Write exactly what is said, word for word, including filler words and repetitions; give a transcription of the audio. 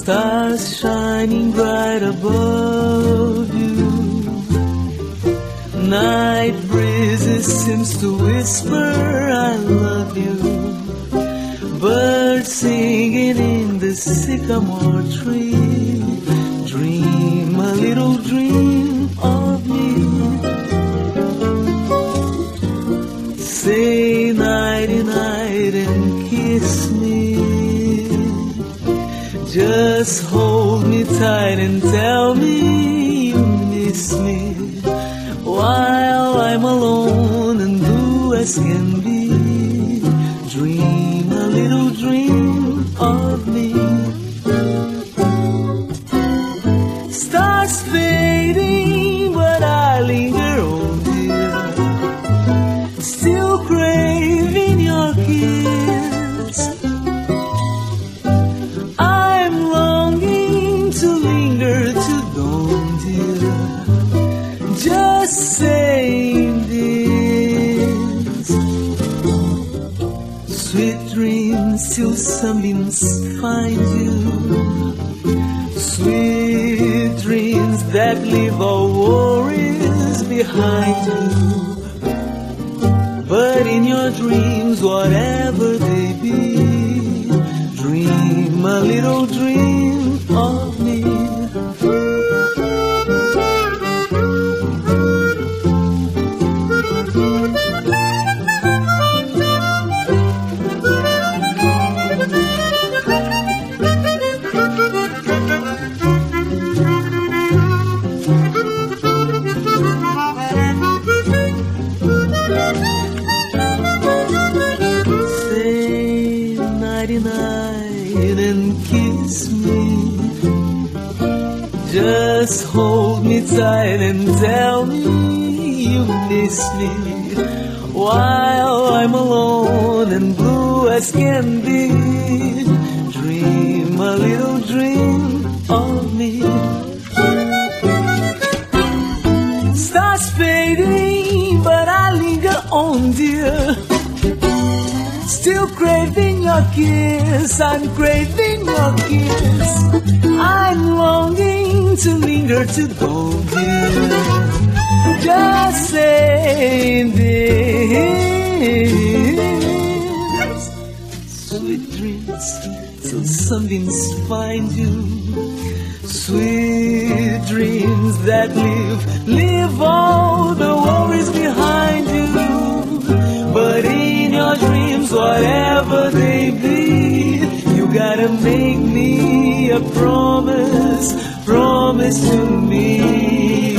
stars shining bright above you. Night breezes seems to whisper I love you. Birds singing in the sycamore tree. Dream a little dream of me. Say nighty night and kiss me. Just hold me tight and tell me you miss me. While I'm alone and blue as can be, dream a little dream of me. Stars fading, but I linger on, dear. Still craving your kiss. I'm longing to linger to dawn, dear. Just saying this. Sweet dreams till sunbeams find you. Sweet dreams that leave all worries behind you. But in your dreams, whatever they be, dream a little dream of me. Night and kiss me. Just hold me tight and tell me you miss me. While I'm alone and blue as can be, dream a little dream of me. Stars fading, but I linger on, dear. Still craving your kiss, I'm craving your kiss. I'm longing to linger to go, dear. Just saying this. Sweet dreams till sunbeams find you. Sweet dreams that live, leave all the worries behind you. But in your dreams, whatever they be, you gotta make me a promise, promise to me.